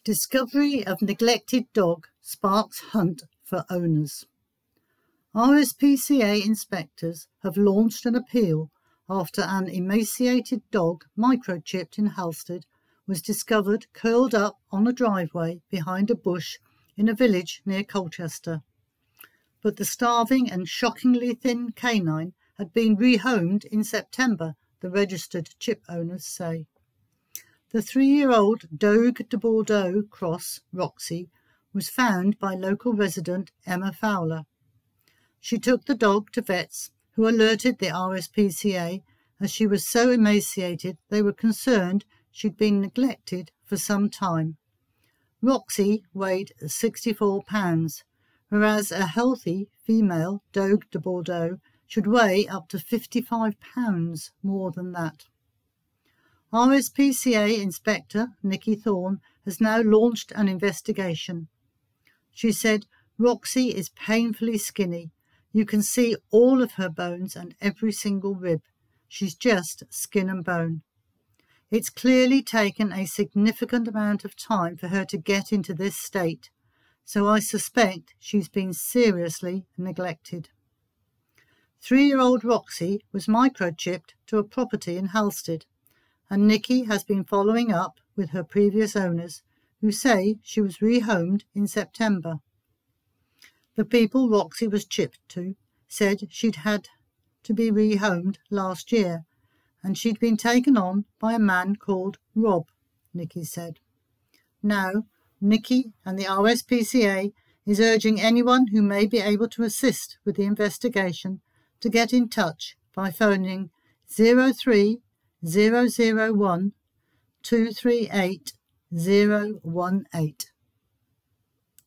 Discovery of neglected dog sparks hunt for owners. RSPCA inspectors have launched an appeal after an emaciated dog microchipped in Halstead was discovered curled up on a driveway behind a bush in a village near Colchester. But the starving and shockingly thin canine had been rehomed in September, the registered chip owners say. The 3-year-old Dogue de Bordeaux cross, Roxy, was found by local resident Emma Fowler. She took the dog to vets, who alerted the RSPCA as she was so emaciated they were concerned she'd been neglected for some time. Roxy weighed 64 pounds, whereas a healthy female Dogue de Bordeaux should weigh up to 55 pounds more than that. RSPCA Inspector Nikki Thorne has now launched an investigation. She said, "Roxy is painfully skinny. You can see all of her bones and every single rib. She's just skin and bone. It's clearly taken a significant amount of time for her to get into this state, so I suspect she's been seriously neglected." 3-year-old Roxy was microchipped to a property in Halstead, and Nikki has been following up with her previous owners, who say she was rehomed in September. The people Roxy was chipped to said she'd had to be rehomed last year, and she'd been taken on by a man called Rob, Nikki said. Now, Nikki and the RSPCA is urging anyone who may be able to assist with the investigation to get in touch by phoning 03001 238 018.